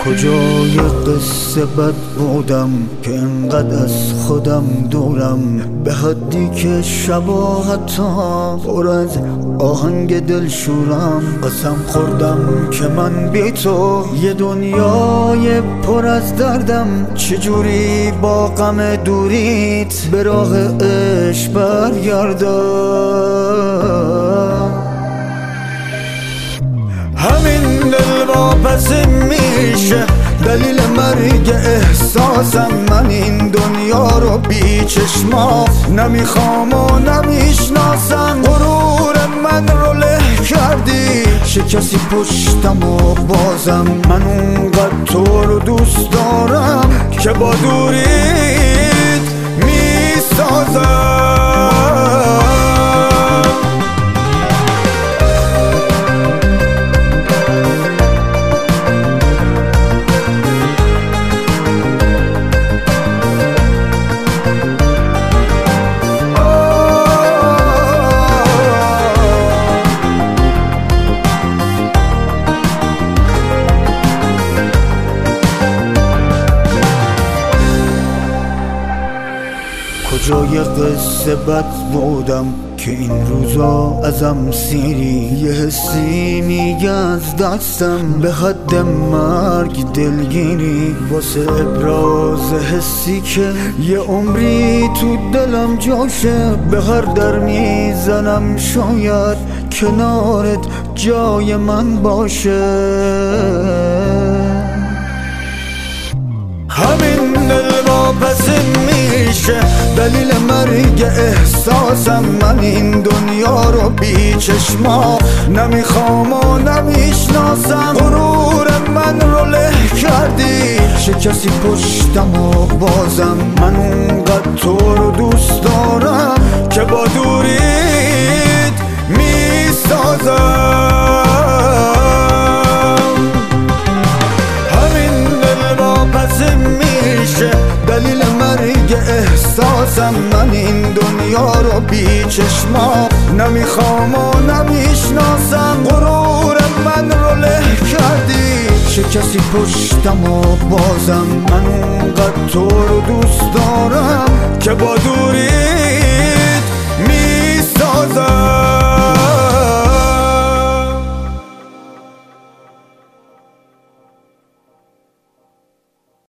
کجای قصه بد بودم که انقدر از خودم دورم، به حدی که شبا حتی پر از آهنگ دلشورم. قسم خوردم که من بی تو یه دنیای پر از دردم، چجوری با غم دوریت به راه عشق برگردم. همین دل واپس میشه دلیل مرگ احساسم. من این دنیا رو بی چشما نمیخوام و نمیشناسم. غرور من رو له کردی، شکستی پشتم و بازم. من اونقدر تو رو دوست دارم که با دوریت میسازم. کجای قصه بد بودم که این روزا ازم سیری. یه حسی میگه از دستم به حد مرگ دلگیری، واسه ابراز حسی که یه عمری تو دلم جاشه. به هر در میزنم شاید کنارت جای من باشه. همین دل واپس میشه دلیل مرگ احساسم. من این دنیا رو بی چشما نمیخوام و نمیشناسم. غرور من رو له کردی، شکستی پشتم و بازم. من اونقدر تو رو دوست دارم که با دوریت میسازم. دلیل مرگ احساسم. من این دنیا رو بی چشما نمیخوام و نمیشناسم. غرور من رو له کردی، شکستی پشتم و بازم. من اونقدر تو رو دوست دارم که با دوریت میسازم.